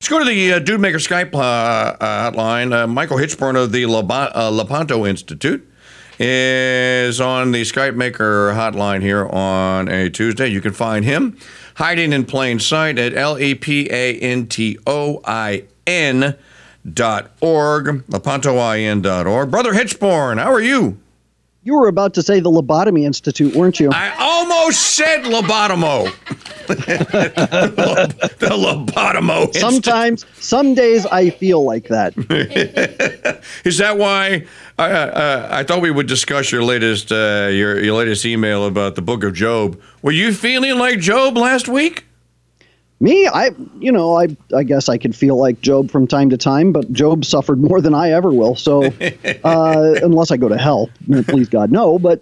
Let's go to the Dude Maker Skype hotline. Michael Hitchburn of the Lepanto Institute is on the Skype Maker hotline here on a Tuesday. You can find him hiding in plain sight at lepantoin.org, lepantoin.org. Brother Hitchburn, how are you? You were about to say the Lobotomy Institute, weren't you? I almost said lobotomo. The Lobotomo Sometimes, some days I feel like that. Is that why I thought we would discuss your latest email about the Book of Job? Were you feeling like Job last week? Me, I guess I could feel like Job from time to time, but Job suffered more than I ever will. So, unless I go to hell, please God, no. But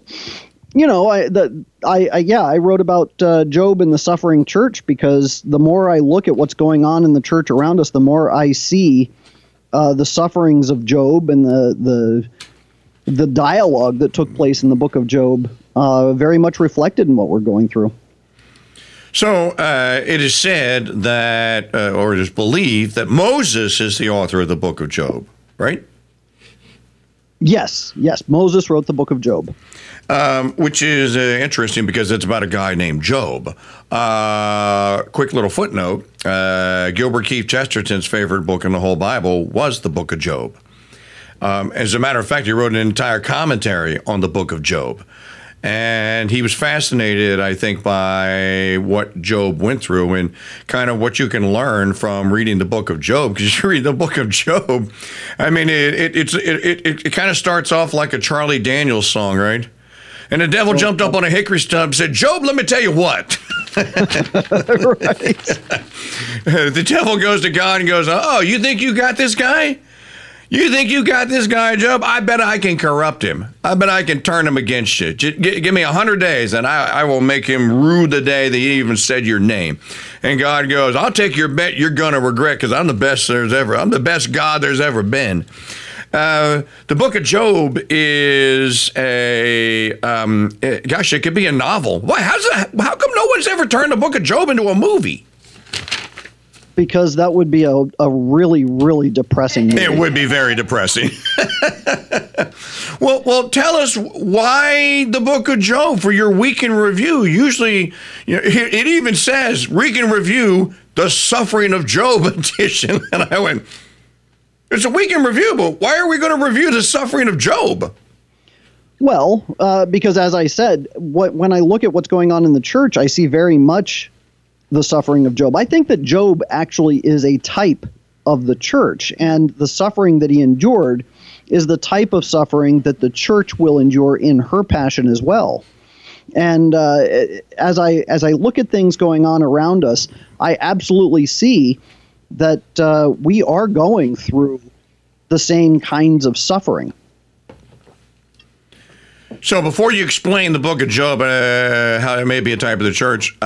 I wrote about Job and the suffering church because the more I look at what's going on in the church around us, the more I see the sufferings of Job and the dialogue that took place in the book of Job very much reflected in what we're going through. So it is said that, or it is believed that Moses is the author of the book of Job, right? Yes. Moses wrote the book of Job. Which is interesting because it's about a guy named Job. Quick little footnote, Gilbert Keith Chesterton's favorite book in the whole Bible was the book of Job. As a matter of fact, he wrote an entire commentary on the book of Job. And he was fascinated, I think, by what Job went through and kind of what you can learn from reading the book of Job. Because you read the book of Job, I mean, it kind of starts off like a Charlie Daniels song, right? And the devil jumped up on a hickory stump and said, Job, let me tell you what. Right. The devil goes to God and goes, oh, you think you got this guy? You think you got this guy, Job? I bet I can corrupt him. I bet I can turn him against you. Give me 100 days, and I will make him rue the day that he even said your name. And God goes, I'll take your bet you're going to regret because I'm the best there's ever. I'm the best God there's ever been. The book of Job is it could be a novel. Why? How come no one's ever turned the book of Job into a movie? Because that would be a really, really depressing movie. It would be very depressing. Well, tell us why the book of Job for your week in review. Usually, it even says week in review, the suffering of Job edition. And I went, it's a week in review, but why are we going to review the suffering of Job? Well, because as I said, when I look at what's going on in the church, I see very much the suffering of Job. I think that Job actually is a type of the church, and the suffering that he endured is the type of suffering that the church will endure in her passion as well. And as I look at things going on around us, I absolutely see that we are going through the same kinds of suffering. So before you explain the book of Job, how it may be a type of the church,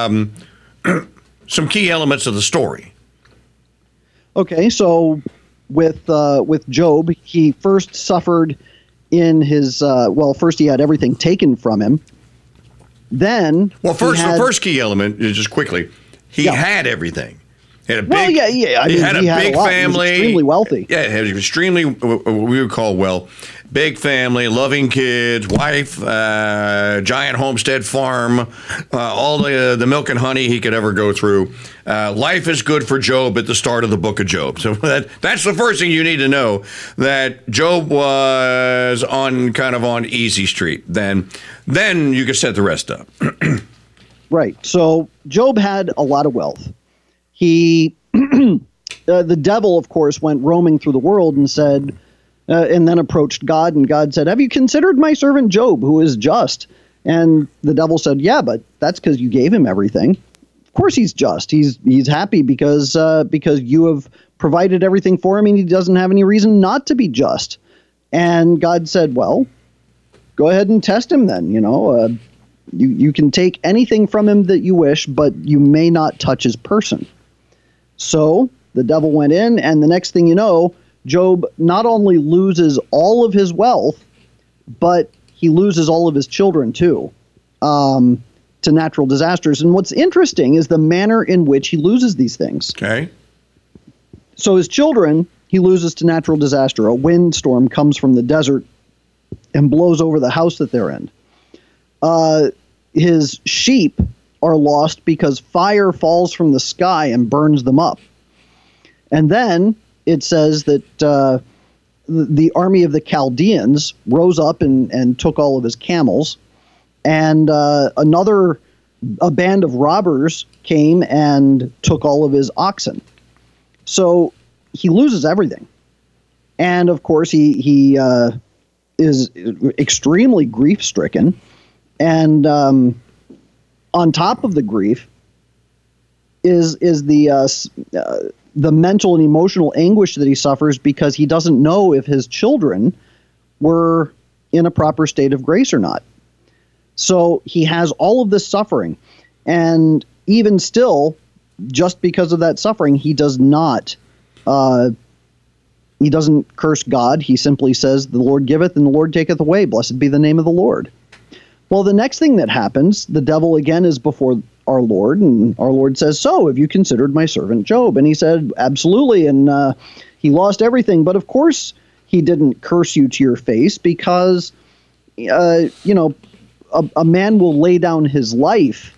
some key elements of the story. Okay, so with Job, he first suffered in his first he had everything taken from him. Then, the first key element is just quickly, he had everything. He had a big, he had a big family. He was extremely wealthy. Yeah, he had extremely what we would call big family, loving kids, wife, giant homestead farm, all the milk and honey he could ever go through. Life is good for Job at the start of the book of Job. So that's the first thing you need to know, that Job was on easy street. Then you can set the rest up. Right. So Job had a lot of wealth. He, the devil, of course, went roaming through the world and said, and then approached God, and God said, have you considered my servant Job, who is just? And the devil said, yeah, but that's because you gave him everything. Of course he's just. He's happy because you have provided everything for him, and he doesn't have any reason not to be just. And God said, well, go ahead and test him then, You can take anything from him that you wish, but you may not touch his person. So the devil went in, and the next thing you know, Job not only loses all of his wealth, but he loses all of his children too, to natural disasters. And what's interesting is the manner in which he loses these things. Okay. So his children, he loses to natural disaster. A windstorm comes from the desert and blows over the house that they're in. His sheep are lost because fire falls from the sky and burns them up. And then it says that the army of the Chaldeans rose up and took all of his camels. And a band of robbers came and took all of his oxen. So he loses everything. And of course, he is extremely grief-stricken. And on top of the grief is the mental and emotional anguish that he suffers because he doesn't know if his children were in a proper state of grace or not. So he has all of this suffering, and even still, just because of that suffering, he doesn't curse God. He simply says, "The Lord giveth and the Lord taketh away. Blessed be the name of the Lord." Well, the next thing that happens, the devil again is before our Lord, and our Lord says, "So, have you considered my servant Job?" And he said, "Absolutely," and he lost everything. But of course, he didn't curse you to your face because, a man will lay down his life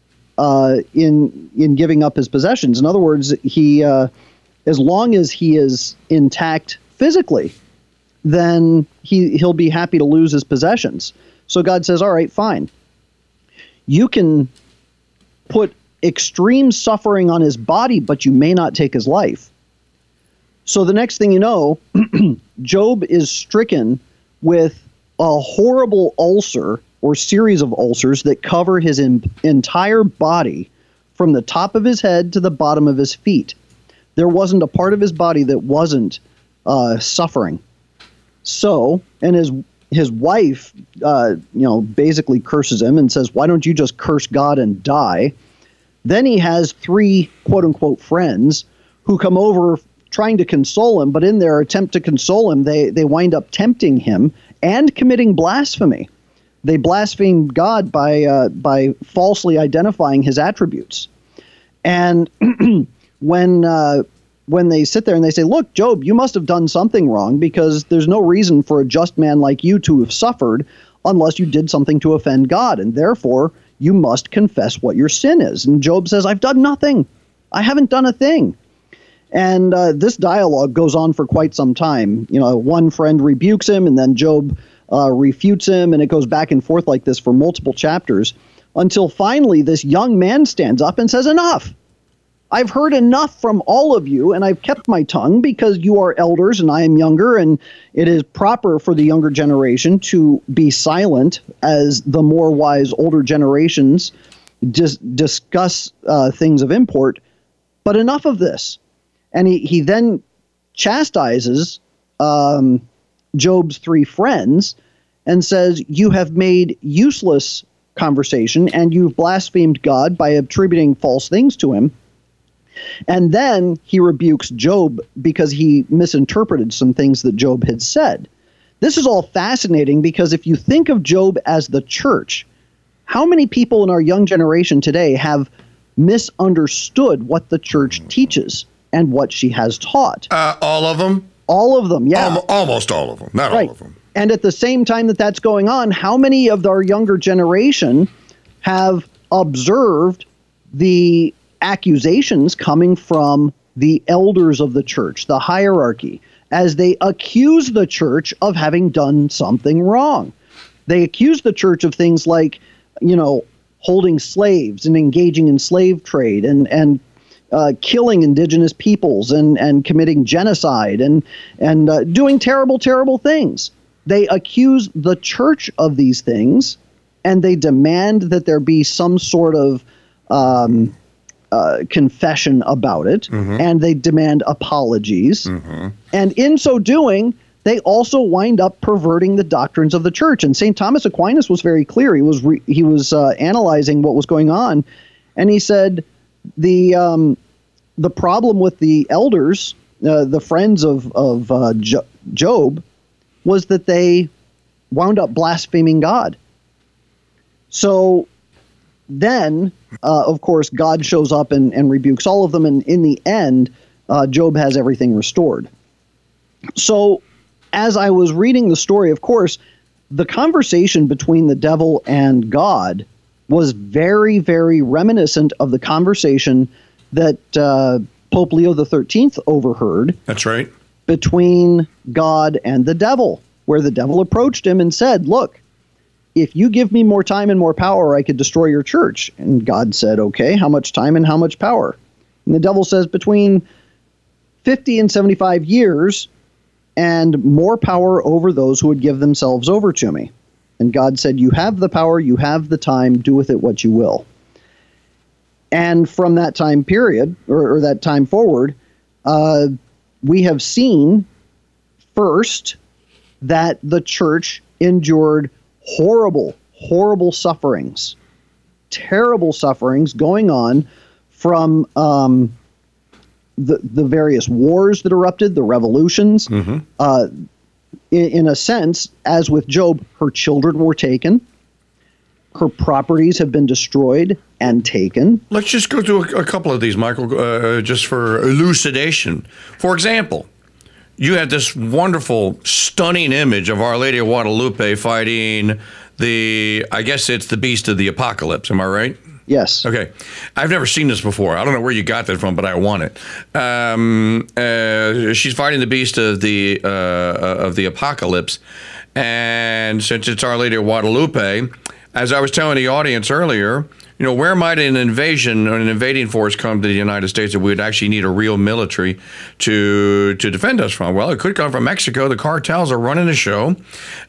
in giving up his possessions. In other words, he as long as he is intact physically, then he'll be happy to lose his possessions. So God says, "All right, fine. You can put extreme suffering on his body, but you may not take his life." So the next thing you know, Job is stricken with a horrible ulcer or series of ulcers that cover his entire body from the top of his head to the bottom of his feet. There wasn't a part of his body that wasn't suffering. So, and his wife, basically curses him and says, "Why don't you just curse God and die?" Then he has 3 quote-unquote friends who come over trying to console him, but in their attempt to console him, they wind up tempting him and committing blasphemy. They blaspheme God by falsely identifying his attributes. And when they sit there and they say, "Look, Job, you must have done something wrong because there's no reason for a just man like you to have suffered unless you did something to offend God, and therefore you must confess what your sin is." And Job says, "I've done nothing. I haven't done a thing." And this dialogue goes on for quite some time. One friend rebukes him, and then Job refutes him, and it goes back and forth like this for multiple chapters until finally this young man stands up and says, "Enough. I've heard enough from all of you, and I've kept my tongue because you are elders and I am younger, and it is proper for the younger generation to be silent as the more wise older generations discuss things of import. But enough of this." And he then chastises Job's 3 friends and says, "You have made useless conversation, and you've blasphemed God by attributing false things to him." And then he rebukes Job because he misinterpreted some things that Job had said. This is all fascinating because if you think of Job as the church, how many people in our young generation today have misunderstood what the church teaches and what she has taught? All of them? All of them, yeah. Almost all of them, not right. all of them. And at the same time that that's going on, how many of our younger generation have observed the accusations coming from the elders of the church, the hierarchy, as they accuse the church of having done something wrong? They accuse the church of things like, holding slaves and engaging in slave trade and killing indigenous peoples and committing genocide and doing terrible, terrible things. They accuse the church of these things, and they demand that there be some sort of confession about it, and they demand apologies. And in so doing, they also wind up perverting the doctrines of the church. And St. Thomas Aquinas was very clear. He was analyzing what was going on, and he said the problem with the elders, the friends of Job, was that they wound up blaspheming God. So then, of course, God shows up and rebukes all of them. And in the end, Job has everything restored. So as I was reading the story, of course, the conversation between the devil and God was very, very reminiscent of the conversation that Pope Leo XIII overheard. That's right. Between God and the devil, where the devil approached him and said, look, if you give me more time and more power, I could destroy your church. And God said, okay, how much time and how much power? And the devil says, between 50 and 75 years and more power over those who would give themselves over to me. And God said, you have the power, you have the time, do with it what you will. And from that time period, or that time forward, we have seen first that the church endured horrible, horrible sufferings, terrible sufferings going on from the various wars that erupted, the revolutions. Mm-hmm. In a sense, as with Job, her children were taken. Her properties have been destroyed and taken. Let's just go through a couple of these, Michael, just for elucidation. For example, you had this wonderful, stunning image of Our Lady of Guadalupe fighting I guess it's the beast of the apocalypse. Am I right? Yes. Okay. I've never seen this before. I don't know where you got that from, but I want it. She's fighting the beast of the apocalypse. And since it's Our Lady of Guadalupe, as I was telling the audience earlier, where might an invasion or an invading force come to the United States that we would actually need a real military to defend us from? Well, it could come from Mexico. The cartels are running the show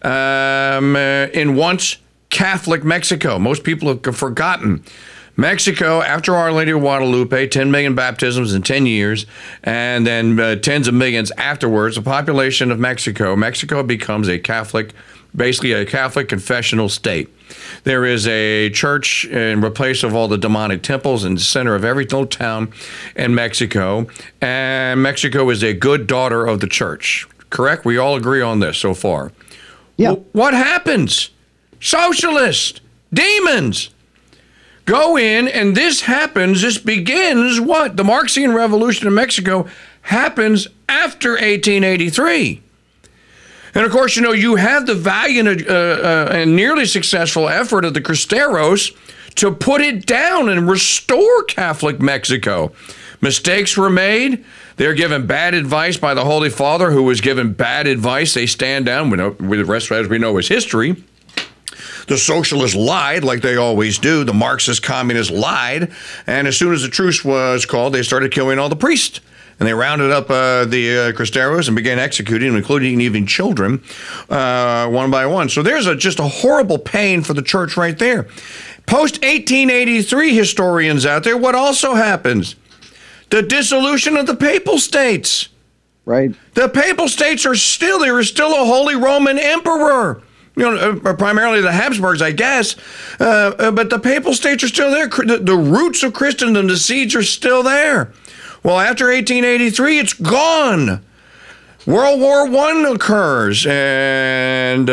in once Catholic Mexico. Most people have forgotten. Mexico, after Our Lady of Guadalupe, 10 million baptisms in 10 years, and then tens of millions afterwards, the population of Mexico becomes basically a Catholic confessional state. There is a church in place of all the demonic temples in the center of every little town in Mexico, and Mexico is a good daughter of the church. Correct? We all agree on this so far. Yeah. What happens? Socialists, demons, go in, and this begins what? The Marxian Revolution in Mexico happens after 1883. And of course, you have the valiant and nearly successful effort of the Cristeros to put it down and restore Catholic Mexico. Mistakes were made. They're given bad advice by the Holy Father, who was given bad advice. They stand down. With the rest, as we know, is history. The socialists lied like they always do. The Marxist communists lied. And as soon as the truce was called, they started killing all the priests. And they rounded up the Cristeros and began executing, including even children, one by one. So there's just a horrible pain for the church right there. Post-1883 historians out there, what also happens? The dissolution of the Papal States. Right. The Papal States there is still a Holy Roman Emperor. Primarily the Habsburgs, I guess. But the Papal States are still there. The roots of Christendom, the seeds are still there. Well, after 1883, it's gone. World War I occurs, and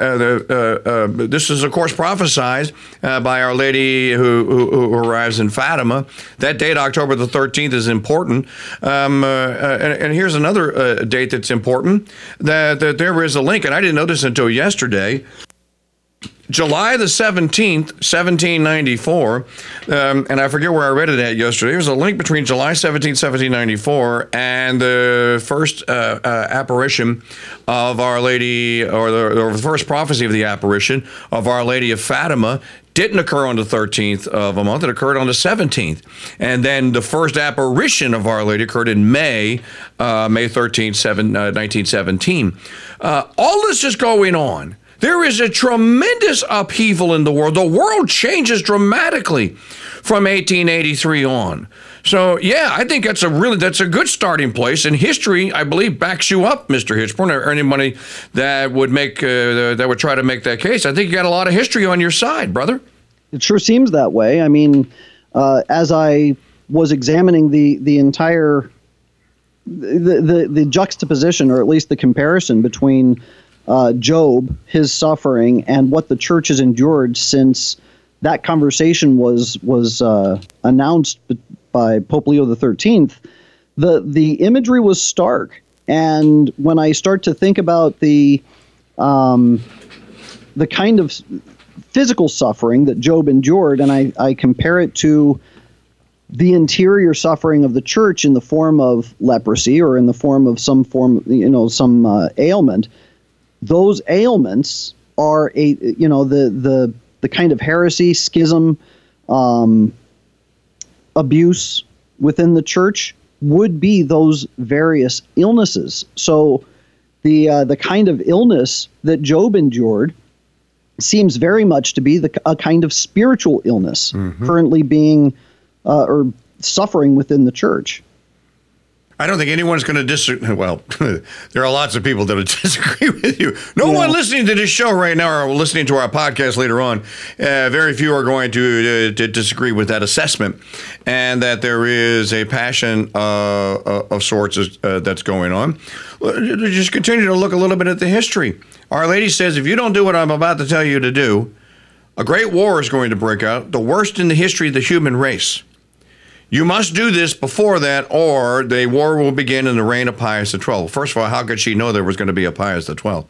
this is, of course, prophesied by Our Lady who arrives in Fatima. That date, October the 13th, is important. And here's another date that's important, that there is a link, and I didn't know this until yesterday. July the 17th, 1794, and I forget where I read it at yesterday. There's a link between July 17th, 1794, and the first apparition of Our Lady, or the first prophecy of the apparition of Our Lady of Fatima. Didn't occur on the 13th of a month. It occurred on the 17th. And then the first apparition of Our Lady occurred in May 13th, 1917. All this is going on. There is a tremendous upheaval in the world. The world changes dramatically from 1883 on. So, yeah, I think that's a good starting place. And history, I believe, backs you up, Mr. Hitchborn, or anybody that would try to make that case. I think you got a lot of history on your side, brother. It sure seems that way. I mean, as I was examining the entire the juxtaposition, or at least the comparison between Job, his suffering, and what the church has endured since that conversation was announced by Pope Leo XIII, the imagery was stark. And when I start to think about the kind of physical suffering that Job endured, and I compare it to the interior suffering of the church in the form of leprosy or in the form of some ailment, those ailments are the kind of heresy, schism, abuse within the church would be those various illnesses. So the kind of illness that Job endured seems very much to be a kind of spiritual illness currently being or suffering within the church. I don't think anyone's going to disagree. Well, there are lots of people that will disagree with you. No one listening to this show right now or listening to our podcast later on, very few are going to disagree with that assessment, and that there is a passion of sorts that's going on. Just continue to look a little bit at the history. Our Lady says, if you don't do what I'm about to tell you to do, a great war is going to break out, the worst in the history of the human race. You must do this before that, or the war will begin in the reign of Pius XII. First of all, how could she know there was going to be a Pius XII?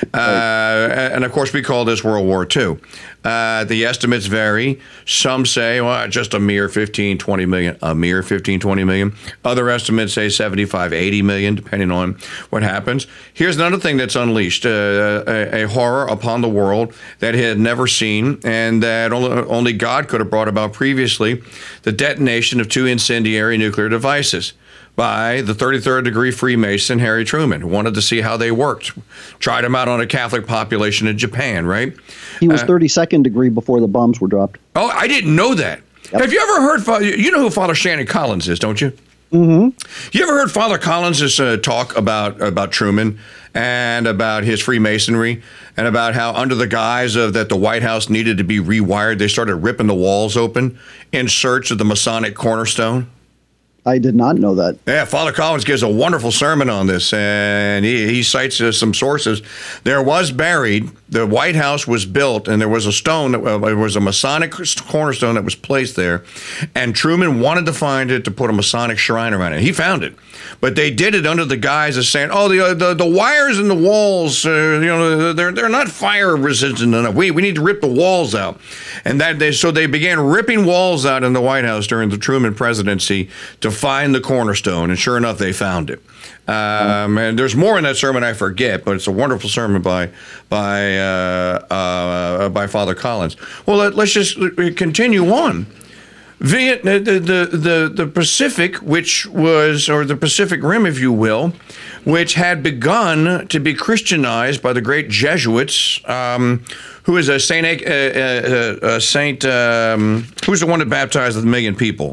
And of course, we call this World War II. The estimates vary. Some say, well, just a mere 15, 20 million. A mere 15, 20 million. Other estimates say 75, 80 million, depending on what happens. Here's another thing that's unleashed, a horror upon the world that it had never seen, and that only God could have brought about previously, the detonation of 2 incendiary nuclear devices by the 33rd degree Freemason Harry Truman, who wanted to see how they worked. Tried them out on a Catholic population in Japan, right? He was 32nd degree before the bombs were dropped. Oh, I didn't know that. Yep. Have you ever heard, you know who Father Shannon Collins is, don't you? Mm-hmm. You ever heard Father Collins' talk about Truman and about his Freemasonry and about how under the guise of that the White House needed to be rewired, they started ripping the walls open in search of the Masonic cornerstone? I did not know that. Yeah, Father Collins gives a wonderful sermon on this, and he cites some sources. There was buried, the White House was built, and there was a stone, it was a Masonic cornerstone that was placed there, and Truman wanted to find it to put a Masonic shrine around it. He found it, but they did it under the guise of saying, oh, the wires in the walls, they're not fire resistant enough. We need to rip the walls out. And so they began ripping walls out in the White House during the Truman presidency to find the cornerstone, and sure enough, they found it. And there's more in that sermon I forget, but it's a wonderful sermon by Father Collins. Well, let's just continue on. The Pacific, which was, or the Pacific Rim, if you will, which had begun to be Christianized by the great Jesuits, who is a saint, who's the one that baptized 1 million people?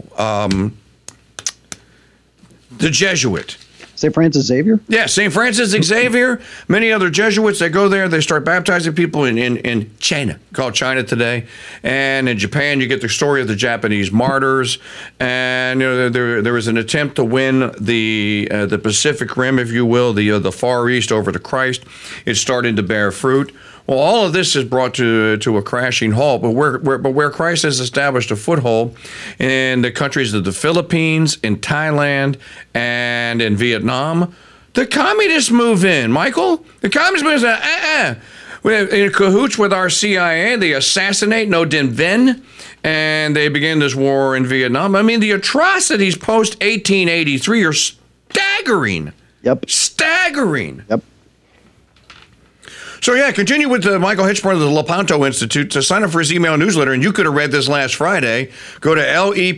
The Jesuit. St. Francis Xavier? Yeah, St. Francis Xavier, many other Jesuits, they go there, they start baptizing people in China, called China today. And in Japan, you get the story of the Japanese martyrs. And there was an attempt to win the Pacific Rim, if you will, the Far East over to Christ. It's starting to bear fruit. Well, all of this is brought to a crashing halt, but where Christ has established a foothold in the countries of the Philippines, in Thailand, and in Vietnam, the communists move in, Michael. The communists move in, in cahoots with our CIA. They assassinate Ngo Dinh Diem, and they begin this war in Vietnam. I mean, the atrocities post-1883 are staggering. Yep. Staggering. Yep. So, yeah, continue with Michael Hitchburn of the Lepanto Institute to sign up for his email newsletter, and you could have read this last Friday. Go to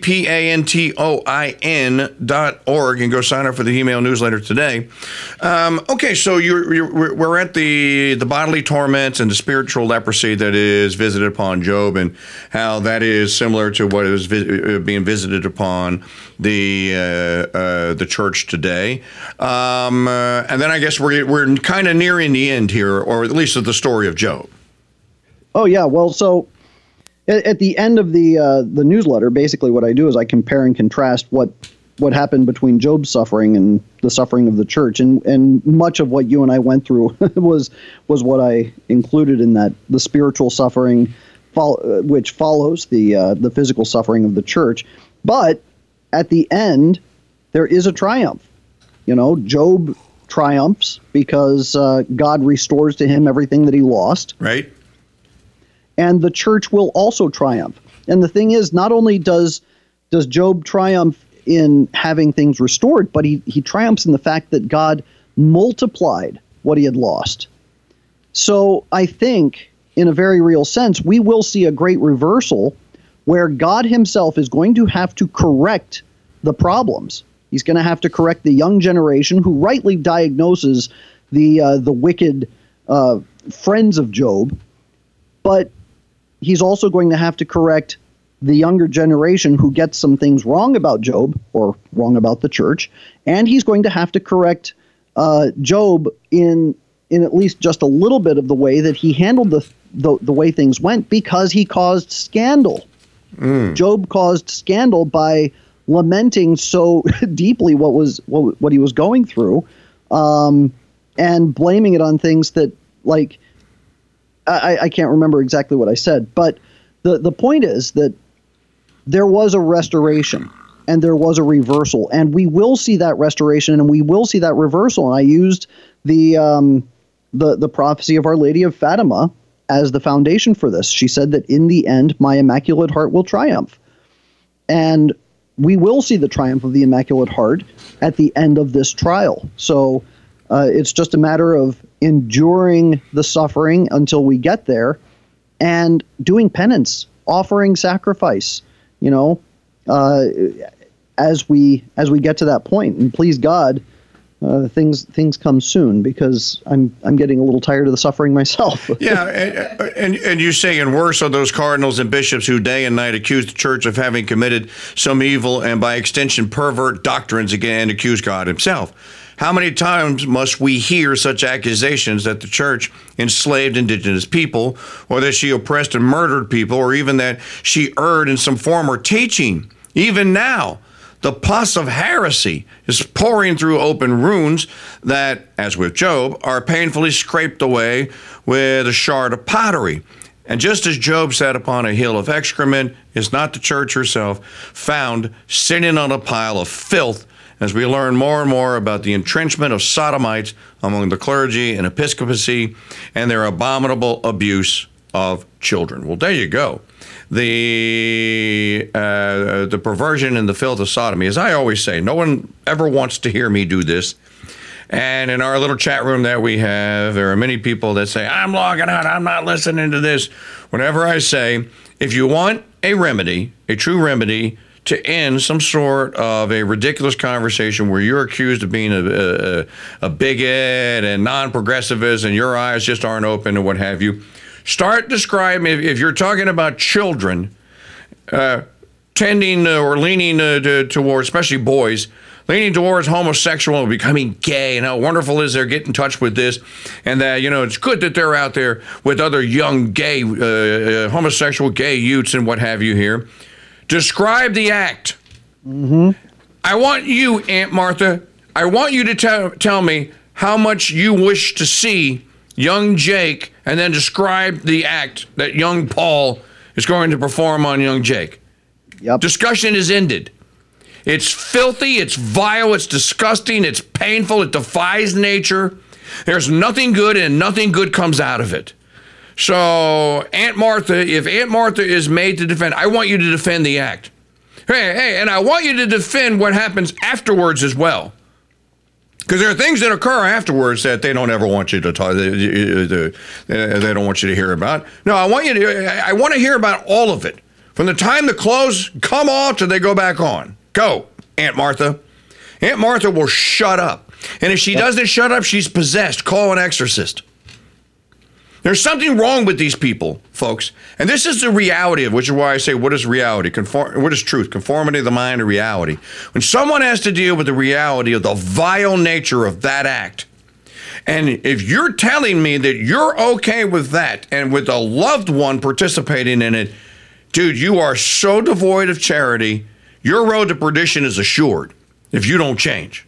lepantoin.org and go sign up for the email newsletter today. Okay, so we're at the bodily torments and the spiritual leprosy that is visited upon Job, and how that is similar to what is being visited upon the church today. And then I guess we're kind of nearing the end here, or at least of the story of Job. Oh, yeah. Well, so at the end of the newsletter, basically what I do is I compare and contrast what happened between Job's suffering and the suffering of the church. And much of what you and I went through was what I included in that, the spiritual suffering which follows the physical suffering of the church. But at the end, there is a triumph. Job triumphs because God restores to him everything that he lost. Right. And the church will also triumph. And the thing is, not only does Job triumph in having things restored, but he triumphs in the fact that God multiplied what he had lost. So I think, in a very real sense, we will see a great reversal where God himself is going to have to correct the problems. He's going to have to correct the young generation who rightly diagnoses the wicked friends of Job, but he's also going to have to correct the younger generation who gets some things wrong about Job or wrong about the church, and he's going to have to correct Job in at least just a little bit of the way that he handled the way things went, because he caused scandal. Job caused scandal by lamenting so deeply what he was going through, and blaming it on things that, like, I can't remember exactly what I said, but the point is that there was a restoration and there was a reversal, and we will see that restoration and we will see that reversal. And I used the prophecy of Our Lady of Fatima as the foundation for this. She said that in the end, my Immaculate Heart will triumph. And we will see the triumph of the Immaculate Heart at the end of this trial. So it's just a matter of enduring the suffering until we get there and doing penance, offering sacrifice, as we get to that point. And please God, things come soon, because I'm getting a little tired of the suffering myself. Yeah, and you say, and worse are those cardinals and bishops who day and night accuse the church of having committed some evil and by extension pervert doctrines again and accuse God himself. How many times must we hear such accusations that the church enslaved indigenous people, or that she oppressed and murdered people, or even that she erred in some form or teaching? Even now, the pus of heresy is pouring through open wounds that, as with Job, are painfully scraped away with a shard of pottery. And just as Job sat upon a hill of excrement, is not the church herself found sitting on a pile of filth, as we learn more and more about the entrenchment of sodomites among the clergy and episcopacy and their abominable abuse of children. Well, there you go. The perversion and the filth of sodomy. As I always say, no one ever wants to hear me do this. And in our little chat room that we have, there are many people that say, I'm logging out, I'm not listening to this. Whenever I say, if you want a remedy, a true remedy, to end some sort of a ridiculous conversation where you're accused of being a bigot and non-progressivist and your eyes just aren't open and what have you, start describing, if you're talking about children tending or leaning towards, especially boys, leaning towards homosexual and becoming gay, and how wonderful is they're getting in touch with this, and that, it's good that they're out there with other young gay, homosexual gay youths and what have you here. Describe the act. Mm-hmm. I want you, Aunt Martha, I want you to tell me how much you wish to see young Jake, and then describe the act that young Paul is going to perform on young Jake. Yep. Discussion is ended. It's filthy, it's vile, it's disgusting, it's painful, it defies nature. There's nothing good, and nothing good comes out of it. So, Aunt Martha, if Aunt Martha is made to defend, I want you to defend the act. Hey, and I want you to defend what happens afterwards as well. Because there are things that occur afterwards that they don't ever want you to talk, they don't want you to hear about. No, I want to hear about all of it. From the time the clothes come off till they go back on. Go, Aunt Martha. Aunt Martha will shut up. And if she doesn't shut up, she's possessed. Call an exorcist. There's something wrong with these people, folks. And this is the reality of, which is why I say, what is reality? What is truth? Conformity of the mind to reality. When someone has to deal with the reality of the vile nature of that act, and if you're telling me that you're okay with that and with a loved one participating in it, dude, you are so devoid of charity. Your road to perdition is assured if you don't change.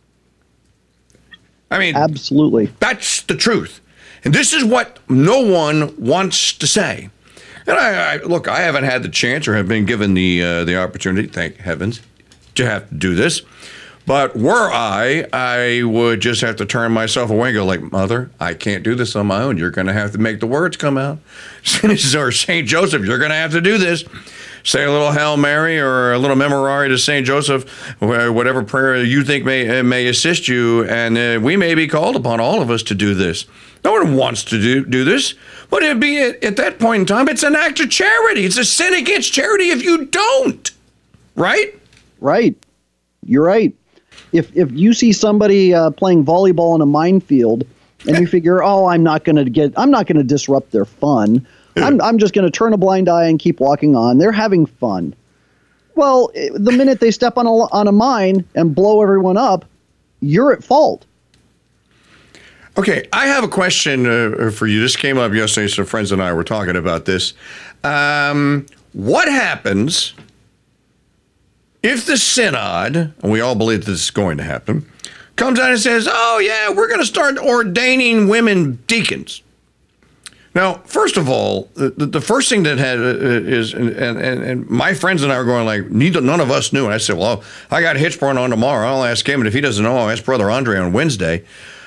I mean, absolutely. That's the truth. And this is what no one wants to say. And I look, I haven't had the chance or have been given the opportunity, thank heavens, to have to do this. But were I would just have to turn myself away and go like, Mother, I can't do this on my own. You're going to have to make the words come out. Or St. Joseph, you're going to have to do this. Say a little Hail Mary or a little Memorare to St. Joseph, whatever prayer you think may assist you. And we may be called upon, all of us, to do this. No one wants to do this. But it'd be at that point in time, it's an act of charity. It's a sin against charity if you don't. Right? Right. You're right. If you see somebody playing volleyball in a minefield and you figure, oh, I'm not going to disrupt their fun. I'm just going to turn a blind eye and keep walking on. They're having fun. Well, the minute they step on a mine and blow everyone up, you're at fault. Okay, I have a question for you. This came up yesterday. Some friends and I were talking about this. What happens if the synod, and we all believe this is going to happen, comes out and says, oh, yeah, we're going to start ordaining women deacons? Now, first of all, the first thing that is, and my friends and I were going like, none of us knew. And I said, well, I got Hitchborn on tomorrow. I'll ask him. And if he doesn't know, I'll ask Brother Andre on Wednesday.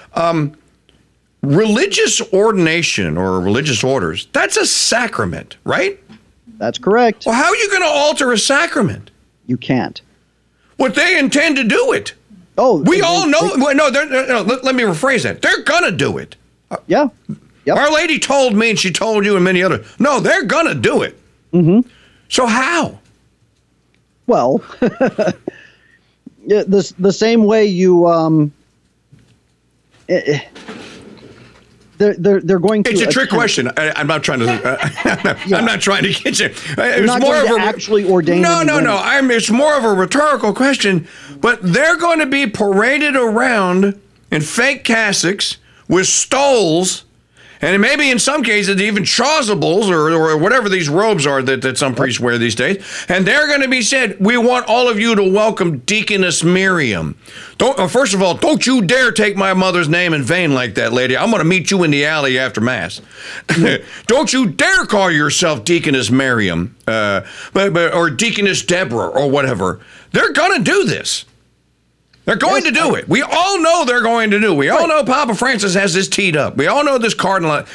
Religious ordination or religious orders, that's a sacrament, right? That's correct. Well, how are you going to alter a sacrament? You can't. But they intend to do it. Oh, we all know. No, let me rephrase that. They're going to do it. Yeah. Yep. Our Lady told me, and she told you and many others. No, they're going to do it. Mm-hmm. So how? Well, the same way you they're going to. It's a trick question. I'm not trying to. I'm not trying to get you. It's more of a actually ordain. No. It's more of a rhetorical question. But they're going to be paraded around in fake cassocks with stoles, and maybe in some cases even chasubles or whatever these robes are that some priests wear these days. And they're going to be said, we want all of you to welcome Deaconess Miriam. First of all, don't you dare take my mother's name in vain like that, lady. I'm going to meet you in the alley after Mass. Don't you dare call yourself Deaconess Miriam or Deaconess Deborah or whatever. They're going to do this. They're going to do it. We all know they're going to do it. We all know Papa Francis has this teed up. We all know this cardinalate,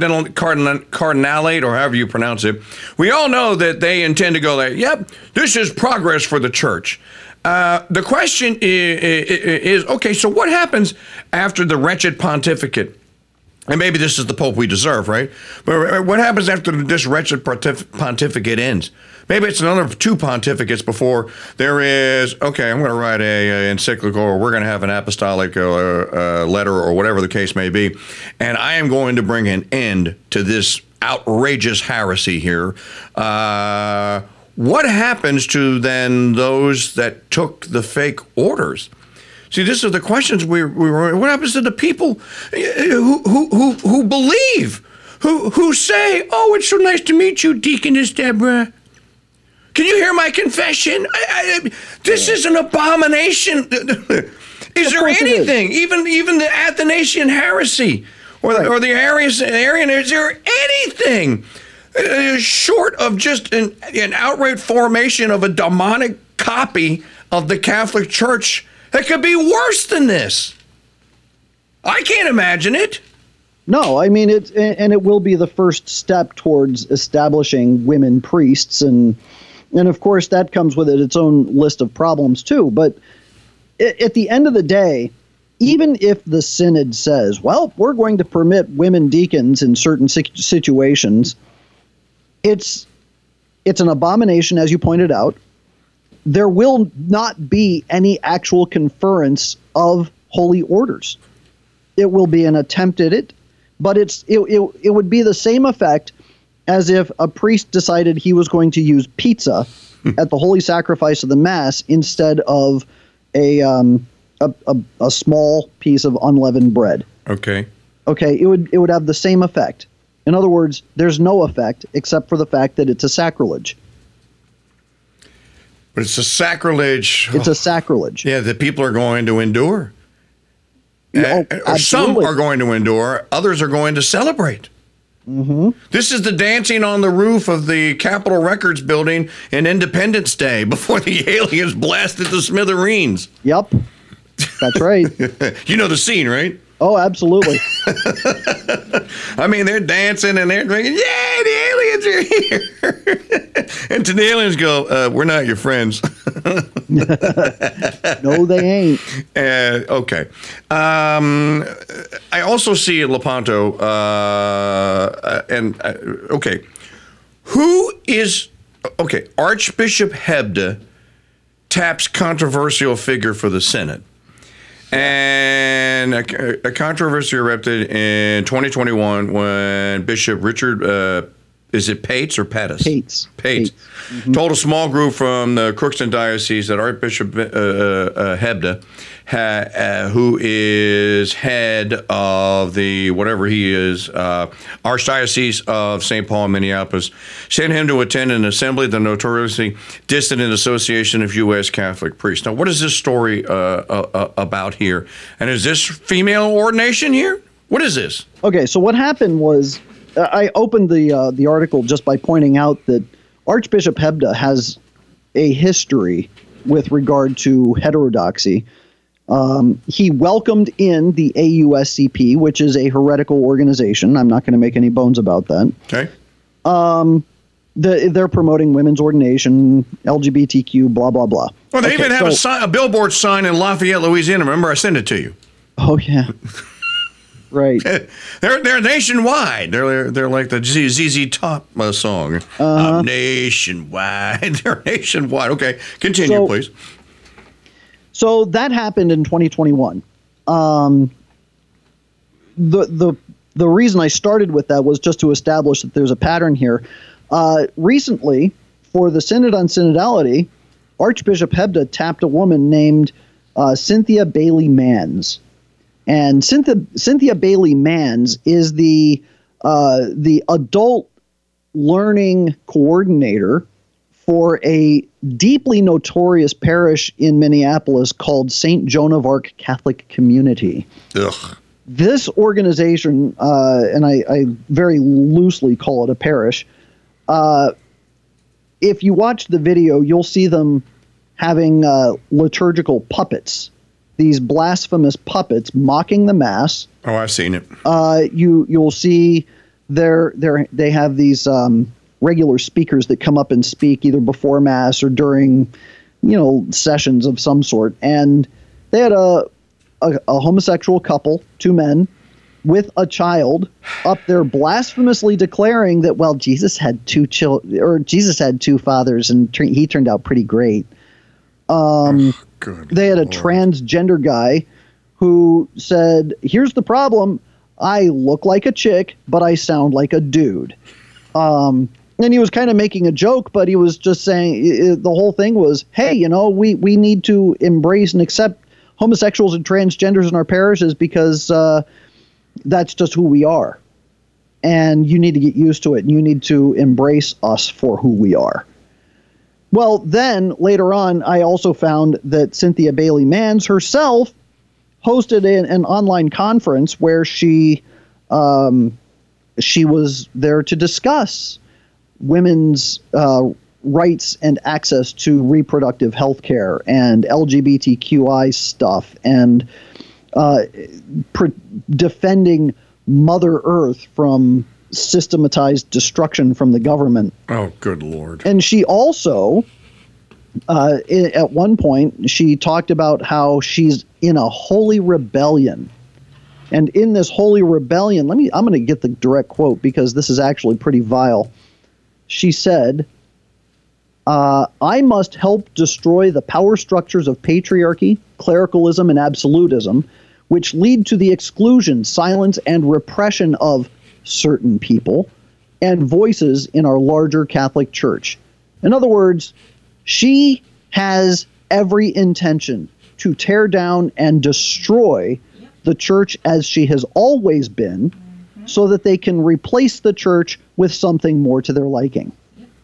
or however you pronounce it. We all know that they intend to go there. Yep, this is progress for the church. The question is, okay, so what happens after the wretched pontificate? And maybe this is the Pope we deserve, right? But what happens after this wretched pontificate ends? Maybe it's another 2 pontificates before there is, okay, I'm going to write a encyclical, or we're going to have an apostolic letter, or whatever the case may be, and I am going to bring an end to this outrageous heresy here. What happens to then those that took the fake orders? See, these are the questions we were. What happens to the people who believe, who say, "Oh, it's so nice to meet you, Deaconess Deborah. Can you hear my confession? This is an abomination." Is there anything, even the Athanasian heresy or the Arian? Is there anything short of just an outright formation of a demonic copy of the Catholic Church that could be worse than this? I can't imagine it. No, I mean it will be the first step towards establishing women priests, and of course that comes with its own list of problems too. But at the end of the day, even if the synod says, "Well, we're going to permit women deacons in certain situations," it's an abomination, as you pointed out. There will not be any actual conference of holy orders. It will be an attempt at it, but it would be the same effect as if a priest decided he was going to use pizza at the holy sacrifice of the Mass instead of a small piece of unleavened bread. Okay. Okay, it would have the same effect. In other words, there's no effect except for the fact that it's a sacrilege. But it's a sacrilege. It's a sacrilege. Yeah, that people are going to endure. Oh, Some are going to endure. Others are going to celebrate. This is the dancing on the roof of the Capitol Records building in Independence Day before the aliens blasted the smithereens. Yep. That's right. You know the scene, right? Oh, absolutely. I mean, they're dancing and they're drinking. Yeah, the aliens are here. And to the aliens go, we're not your friends. No, they ain't. Okay. I also see Lepanto, okay. Who is, okay, Archbishop Hebda taps controversial figure for the Synod. And a controversy erupted in 2021 when Bishop Richard, is it Pates or Pattis? Pates. Told a small group from the Crookston Diocese that Archbishop Hebda, who is head of the, whatever he is, Archdiocese of St. Paul and Minneapolis, sent him to attend an assembly of the notoriously dissident Association of U.S. Catholic Priests. Now, what is this story about here? And is this female ordination here? What is this? Okay, so what happened was, I opened the article just by pointing out that Archbishop Hebda has a history with regard to heterodoxy. He welcomed in the AUSCP, which is a heretical organization. I'm not going to make any bones about that. Okay. They're promoting women's ordination, LGBTQ, blah, blah, blah. Well, they even have a billboard sign in Lafayette, Louisiana. Remember, I sent it to you. Oh, yeah. Right. They're nationwide. They're like the ZZ Top song. Nationwide. They're nationwide. Okay, continue, please. So that happened in 2021. The reason I started with that was just to establish that there's a pattern here. Recently, for the Synod on Synodality, Archbishop Hebda tapped a woman named Cynthia Bailey Manns. And Cynthia Bailey Manns is the adult learning coordinator for a deeply notorious parish in Minneapolis called St. Joan of Arc Catholic Community. Ugh. This organization, and I very loosely call it a parish, if you watch the video, you'll see them having liturgical puppets. These blasphemous puppets mocking the Mass. Oh, I've seen it. You'll see they have these regular speakers that come up and speak either before Mass or during, sessions of some sort. And they had a homosexual couple, two men, with a child up there blasphemously declaring that, well, Jesus had two Jesus had two fathers and he turned out pretty great. They had a transgender guy who said, here's the problem. I look like a chick, but I sound like a dude. And he was kind of making a joke, but he was just saying the whole thing was, hey, we need to embrace and accept homosexuals and transgenders in our parishes because that's just who we are. And you need to get used to it. And you need to embrace us for who we are. Well, then later on, I also found that Cynthia Bailey Manns herself hosted an online conference where she was there to discuss women's rights and access to reproductive health care and LGBTQI stuff and defending Mother Earth from systematized destruction from the government. Oh, good Lord. And she also, at one point, she talked about how she's in a holy rebellion. And in this holy rebellion, I'm going to get the direct quote because this is actually pretty vile. She said, I must help destroy the power structures of patriarchy, clericalism, and absolutism, which lead to the exclusion, silence, and repression of certain people and voices in our larger Catholic Church. In other words, she has every intention to tear down and destroy the church as she has always been so that they can replace the church with something more to their liking.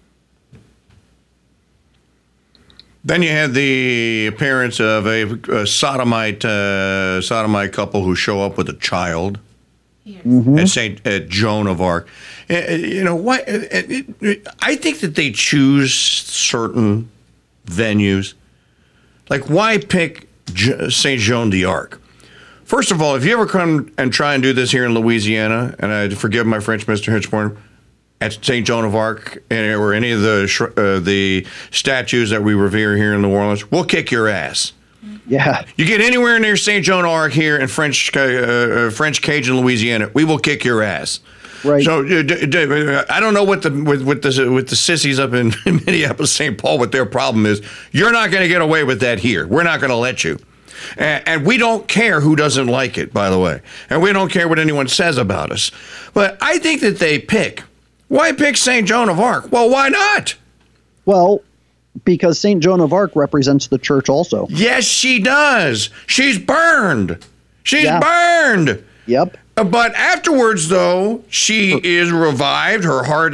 Then you had the appearance of a sodomite couple who show up with a child. at at Joan of Arc. You know why? I think that they choose certain venues. Like, why pick Saint Joan d'Arc? First of all, if you ever come and try and do this here in Louisiana, and I forgive my French, Mr. Hitchborn, at St. Joan of Arc or any of the statues that we revere here in New Orleans, we'll kick your ass. Yeah. You get anywhere near St. Joan of Arc here in French Cajun, Louisiana, we will kick your ass. Right. So I don't know what with the sissies up in Minneapolis, St. Paul, what their problem is. You're not going to get away with that here. We're not going to let you. And we don't care who doesn't like it, by the way. And we don't care what anyone says about us. But I think that they pick. Why pick St. Joan of Arc? Well, why not? Well, because St. Joan of Arc represents the church also. Yes, she does. She's burned. She's burned. Yep. But afterwards, though, she is revived. Her heart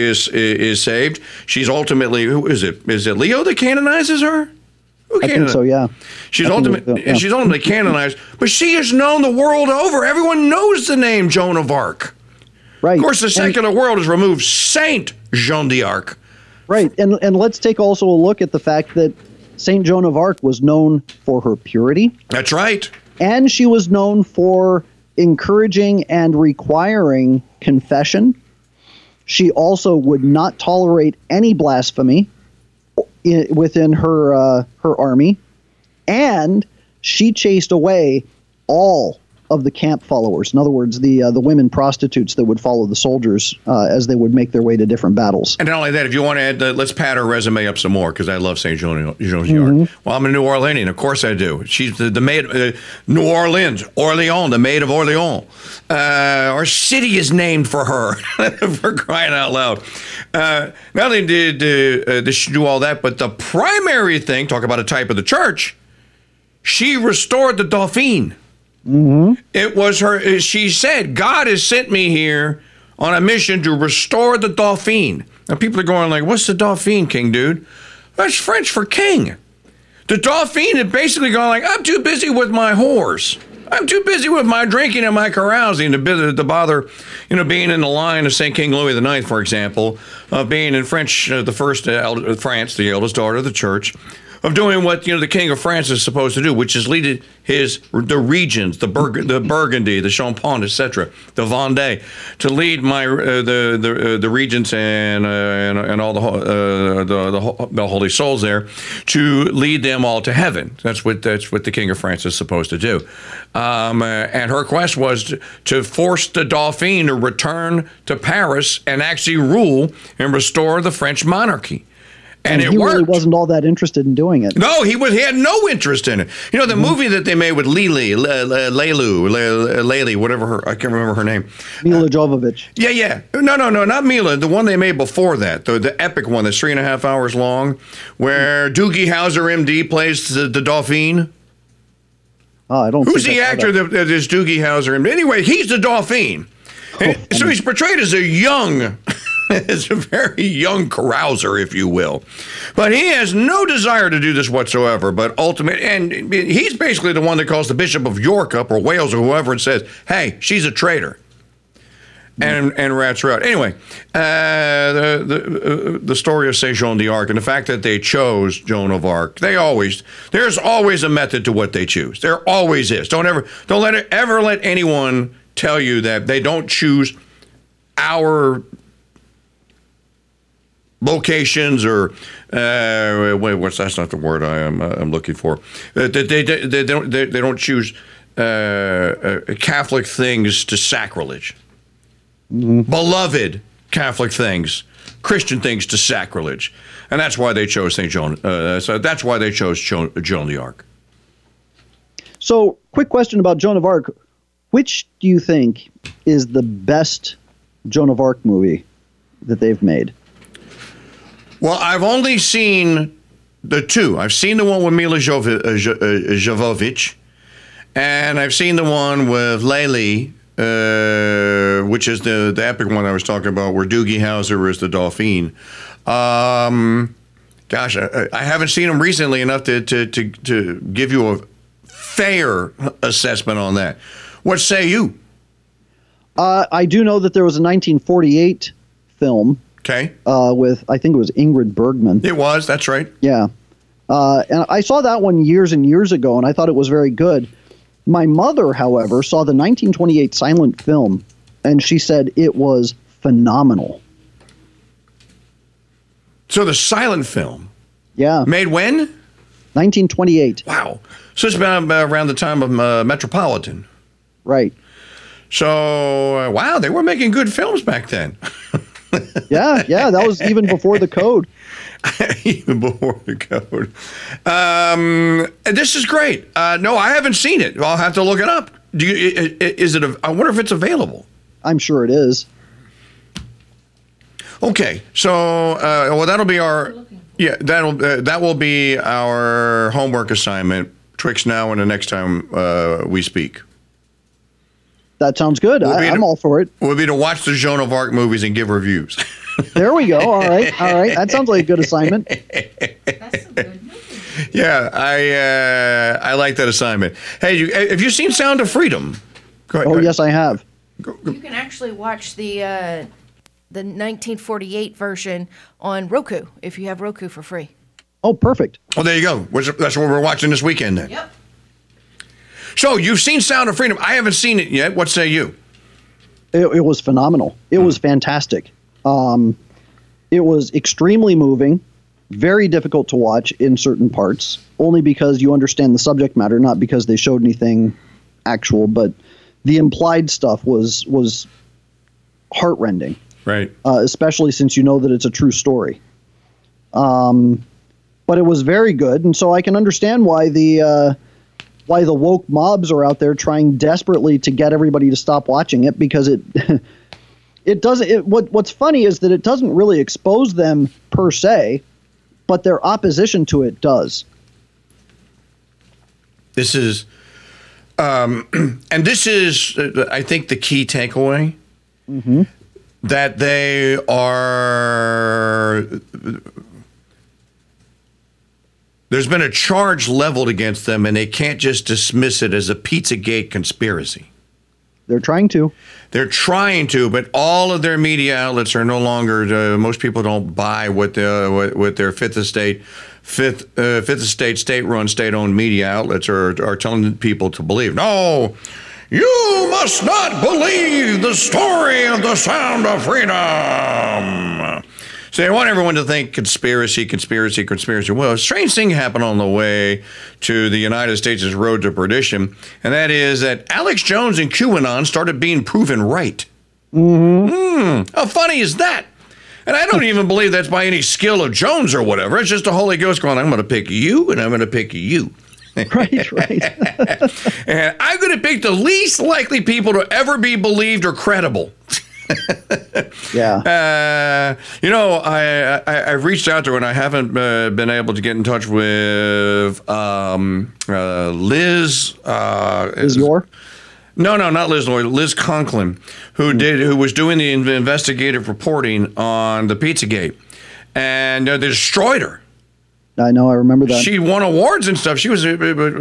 is saved. She's ultimately, who is it? Is it Leo that canonizes her? I think so, yeah. She's ultimately canonized, but she is known the world over. Everyone knows the name Joan of Arc. Right. Of course, the secular world has removed Saint Joan d'Arc. Right, and let's take also a look at the fact that Saint Joan of Arc was known for her purity. That's right. And she was known for encouraging and requiring confession. She also would not tolerate any blasphemy within her army, and she chased away all of the camp followers. In other words, the women prostitutes that would follow the soldiers as they would make their way to different battles. And not only that, if you want to add, let's pad her resume up some more, because I love St. Joan d'Arc. Well, I'm a New Orleanian. Of course I do. She's the maid, New Orleans, Orleans, the maid of Orleans. Our city is named for her, for crying out loud. Not only did she do all that, but the primary thing, talk about a type of the church, she restored the Dauphine. It was her. She said, God has sent me here on a mission to restore the Dauphine. Now people are going like, what's the Dauphine, King Dude? That's French for king. The Dauphine had basically gone like, I'm too busy with my whores. I'm too busy with my drinking and my carousing to bother, being in the line of St. King Louis IX, for example, of being in French, the first France, the eldest daughter of the church, of doing what the King of France is supposed to do, which is lead the regions, the Burgundy, the Champagne, etc., the Vendée, to lead the regents and all the holy souls there, to lead them all to heaven. That's what the King of France is supposed to do. And her quest was to force the Dauphine to return to Paris and actually rule and restore the French monarchy. And it he worked. Really wasn't all that interested in doing it. No, he had no interest in it. The movie that they made with Lely, whatever her, I can't remember her name. Mila Jovovich. Yeah. No, not Mila. The one they made before that, the epic one that's 3.5 hours long, where Doogie Howser, MD, plays the Dauphine. Oh, I don't. Who's the actor that is Doogie Howser? Anyway, he's the Dauphine. So he's portrayed as a young. It's a very young carouser, if you will. But he has no desire to do this whatsoever. But ultimately, and he's basically the one that calls the Bishop of York up, or Wales, or whoever, and says, hey, she's a traitor. And rats her out. Anyway, the story of Saint Joan d'Arc and the fact that they chose Joan of Arc, there's always a method to what they choose. There always is. Don't ever let anyone tell you that they don't choose our locations or that's not the word I'm looking for. They don't choose Catholic things to sacrilege. Beloved Catholic things, Christian things to sacrilege, and that's why they chose Saint Joan. So that's why they chose Joan d'Arc. So, quick question about Joan of Arc: which do you think is the best Joan of Arc movie that they've made? Well, I've only seen the two. I've seen the one with Mila Jovovich, and I've seen the one with Lely, which is the epic one I was talking about, where Doogie Howser is the Dauphine. Gosh, I haven't seen them recently enough to give you a fair assessment on that. What say you? I do know that there was a 1948 film Okay. with, I think it was Ingrid Bergman. It was. That's right. Yeah. And I saw that one years and years ago, and I thought it was very good. My mother, however, saw the 1928 silent film, and she said it was phenomenal. So the silent film. Yeah. Made when? 1928. Wow. So it's been around the time of Metropolitan. Right. So, wow, they were making good films back then. Yeah, that was even before the code. Even before the code. This is great. No, I haven't seen it. I'll have to look it up. I wonder if it's available. I'm sure it is. Okay, so well, that'll be our that will be our homework assignment. Twixt now and the next time we speak. That sounds good. I'm all for it. Would be to watch the Joan of Arc movies and give reviews. There we go. All right. That sounds like a good assignment. That's some good movie. Yeah, I like that assignment. Hey, have you seen Sound of Freedom? Go ahead, Oh, yes, I have. You can actually watch the 1948 version on Roku if you have Roku for free. Oh, perfect. Well, there you go. That's what we're watching this weekend then. Yep. So you've seen Sound of Freedom. I haven't seen it yet. What say you? It was phenomenal. It was fantastic. It was extremely moving, very difficult to watch in certain parts, only because you understand the subject matter, not because they showed anything actual, but the implied stuff was heartrending. Right. Especially since you know that it's a true story. But it was very good, and so I can understand why the woke mobs are out there trying desperately to get everybody to stop watching it, because it doesn't. What's funny is that it doesn't really expose them per se, but their opposition to it does. This is, and this is, I think, the key takeaway. Mm-hmm. That they are. There's been a charge leveled against them, and they can't just dismiss it as a Pizzagate conspiracy. They're trying to. They're trying to, but all of their media outlets are no longer. Most people don't buy what their fifth estate, state-run, state-owned media outlets are telling people to believe. No, you must not believe the story of the Sound of Freedom. So they want everyone to think conspiracy. Well, a strange thing happened on the way to the United States' road to perdition, and that is that Alex Jones and QAnon started being proven right. Mm-hmm. How funny is that? And I don't even believe that's by any skill of Jones or whatever. It's just the Holy Ghost going, I'm going to pick you, and I'm going to pick you. Right. And I'm going to pick the least likely people to ever be believed or credible. Yeah. I've reached out to her and I haven't been able to get in touch with Liz. Is your? No, not Liz Lloyd. Liz Conklin, who was doing the investigative reporting on the Pizzagate, and they destroyed her. I know. I remember that. She won awards and stuff. She was a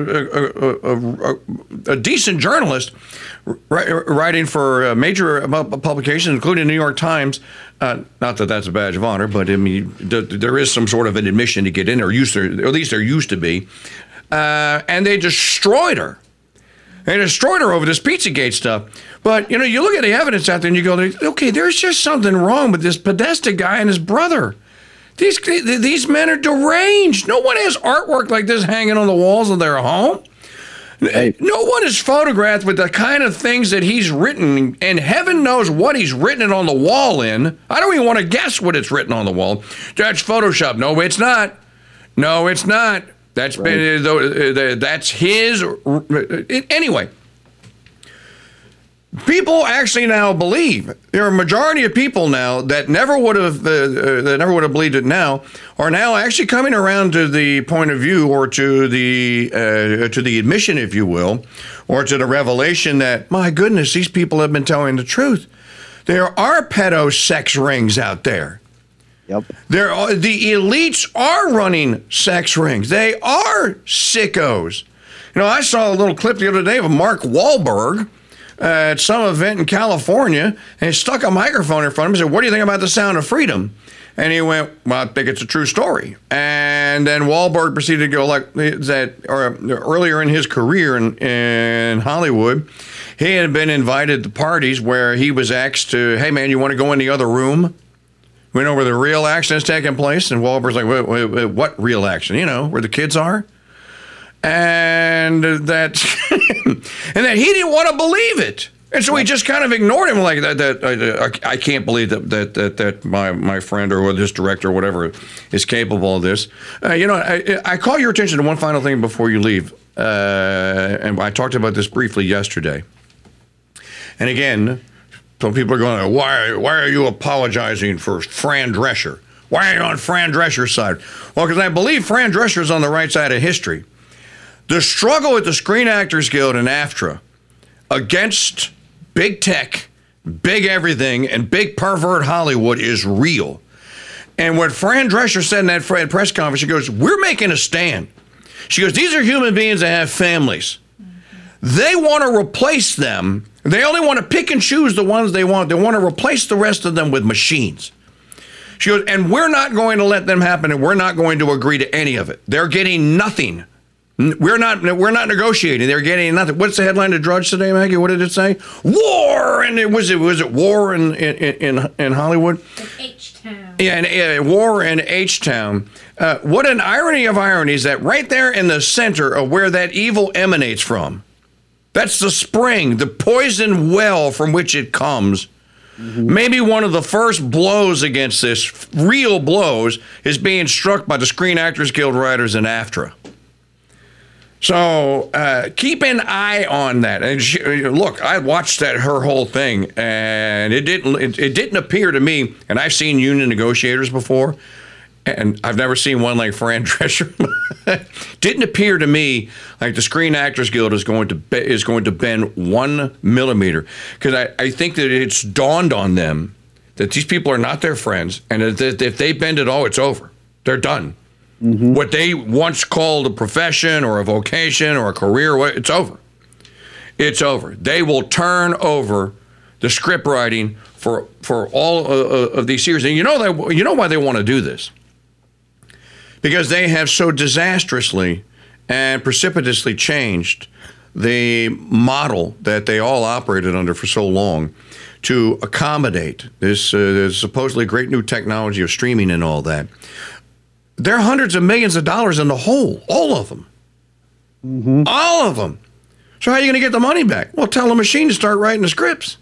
decent journalist, writing for major publications, including the New York Times. Not that that's a badge of honor, but I mean, there is some sort of an admission to get in, or at least there used to be. And they destroyed her. They destroyed her over this Pizzagate stuff. But, you look at the evidence out there and you go, okay, there's just something wrong with this Podesta guy and his brother. These men are deranged. No one has artwork like this hanging on the walls of their home. Hey. No one is photographed with the kind of things that he's written, and heaven knows what he's written it on the wall in. I don't even want to guess what it's written on the wall. That's Photoshop. No, it's not. No, it's not. That's right. That's his. Anyway. People actually now believe. There are a majority of people now that never would have believed it. Now are now actually coming around to the point of view, or to the admission, if you will, or to the revelation that, my goodness, these people have been telling the truth. There are pedo sex rings out there. Yep. The elites are running sex rings. They are sickos. I saw a little clip the other day of Mark Wahlberg, at some event in California, and he stuck a microphone in front of him and said, "What do you think about the sound of freedom?" And he went, "Well, I think it's a true story." And then Wahlberg proceeded to go like that. Earlier in his career in Hollywood, he had been invited to parties where he was asked to, "Hey, man, you want to go in the other room? We know where the real action is taking place." And Wahlberg's like, wait, "What real action? You know, where the kids are?" And that, and that he didn't want to believe it. And so he just kind of ignored him like that. I can't believe that my friend or this director or whatever is capable of this. I call your attention to one final thing before you leave. And I talked about this briefly yesterday. And again, some people are going, why are you apologizing for Fran Drescher? Why are you on Fran Drescher's side? Well, because I believe Fran Drescher is on the right side of history. The struggle with the Screen Actors Guild and AFTRA against big tech, big everything, and big pervert Hollywood is real. And what Fran Drescher said in that press conference, she goes, "We're making a stand." She goes, "These are human beings that have families. They want to replace them. They only want to pick and choose the ones they want. They want to replace the rest of them with machines." She goes, "And we're not going to let them happen, and we're not going to agree to any of it. They're getting nothing. We're not negotiating. They're getting nothing." What's the headline to Drudge today, Maggie? What did it say? War, and was it war in Hollywood? In H-Town. Yeah, and war in H-Town. What an irony of ironies that right there in the center of where that evil emanates from. That's the spring, the poison well from which it comes. Mm-hmm. Maybe one of the first blows against this, real blows, is being struck by the Screen Actors Guild writers and AFTRA. So keep an eye on that. And look, I watched her whole thing, and it didn't appear to me. And I've seen union negotiators before, and I've never seen one like Fran Drescher. Didn't appear to me like the Screen Actors Guild is going to bend 1 millimeter, because I think that it's dawned on them that these people are not their friends, and that if they bend at all, it's over. They're done. Mm-hmm. What they once called a profession or a vocation or a career, it's over. It's over. They will turn over the script writing for all of these series. And you know why they want to do this? Because they have so disastrously and precipitously changed the model that they all operated under for so long to accommodate this supposedly great new technology of streaming and all that. They're hundreds of millions of dollars in the hole, all of them. Mm-hmm. All of them. So how are you going to get the money back? Well, tell the machine to start writing the scripts.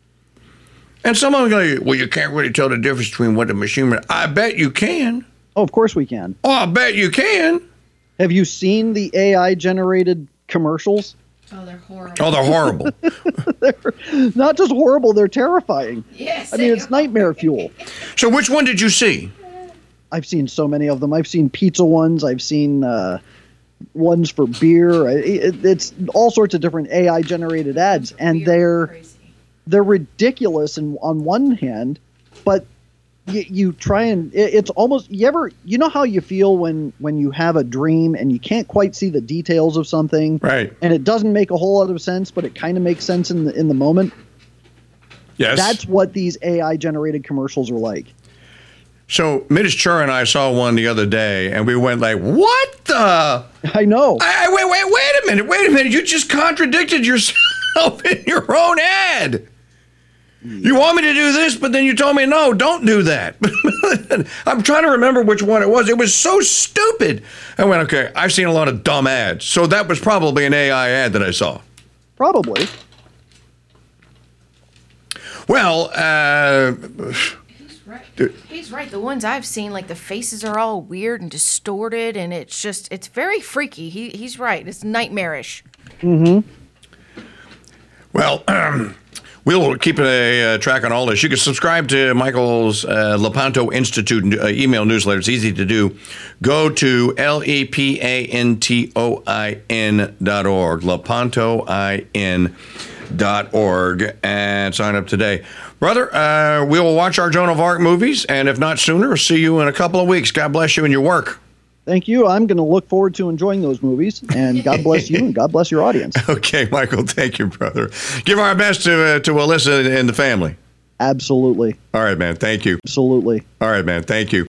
And some of them are going, well, you can't really tell the difference between what the machine... I bet you can. Oh, of course we can. Oh, I bet you can. Have you seen the AI-generated commercials? Oh, they're horrible. Oh, they're horrible. They're not just horrible, they're terrifying. Yes. I mean, it's nightmare fuel. So which one did you see? I've seen so many of them. I've seen pizza ones. I've seen ones for beer. It's all sorts of different AI-generated ads, and they're ridiculous on one hand, but you try and it's almost you know how you feel when you have a dream and you can't quite see the details of something, right? And it doesn't make a whole lot of sense, but it kind of makes sense in the moment. Yes, that's what these AI-generated commercials are like. So Mitch Chur and I saw one the other day, and we went like, what the? I know. Wait a minute. You just contradicted yourself in your own ad. You want me to do this, but then you told me, no, don't do that. I'm trying to remember which one it was. It was so stupid. I went, okay, I've seen a lot of dumb ads. So that was probably an AI ad that I saw. Probably. Well, He's right. The ones I've seen, like the faces are all weird and distorted, and it's very freaky. He's right. It's nightmarish. Mm-hmm. Well, we'll keep a track on all this. You can subscribe to Michael's Lepanto Institute email newsletter. It's easy to do. Go to lepantoin.org, lepantoin.org, and sign up today. Brother, we will watch our Joan of Arc movies, and if not sooner, see you in a couple of weeks. God bless you in your work. Thank you. I'm going to look forward to enjoying those movies. And God bless you and God bless your audience. Okay, Michael, thank you, brother. Give our best to Alyssa and the family. Absolutely. All right, man. Thank you. Absolutely. All right, man. Thank you.